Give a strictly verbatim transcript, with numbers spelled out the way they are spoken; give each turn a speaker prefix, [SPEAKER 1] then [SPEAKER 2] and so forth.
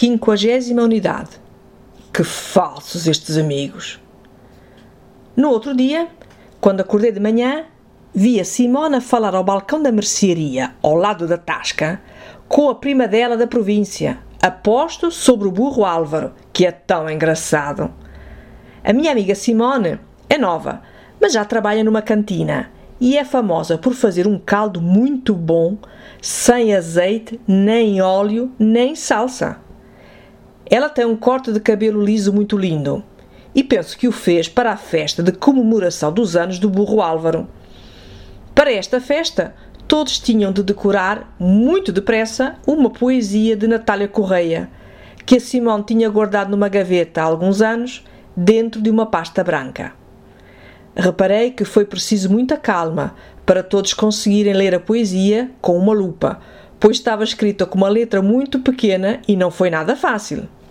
[SPEAKER 1] quinquagésima unidade. Que falsos estes amigos! No outro dia, quando acordei de manhã, vi a Simona falar ao balcão da mercearia, ao lado da tasca, com a prima dela da província, aposto sobre o burro Álvaro, que é tão engraçado. A minha amiga Simone é nova, mas já trabalha numa cantina e é famosa por fazer um caldo muito bom, sem azeite, nem óleo, nem salsa. Ela tem um corte de cabelo liso muito lindo e penso que o fez para a festa de comemoração dos anos do burro Álvaro. Para esta festa, todos tinham de decorar, muito depressa, uma poesia de Natália Correia, que a Simone tinha guardado numa gaveta há alguns anos, dentro de uma pasta branca. Reparei que foi preciso muita calma para todos conseguirem ler a poesia com uma lupa, pois estava escrita com uma letra muito pequena e não foi nada fácil.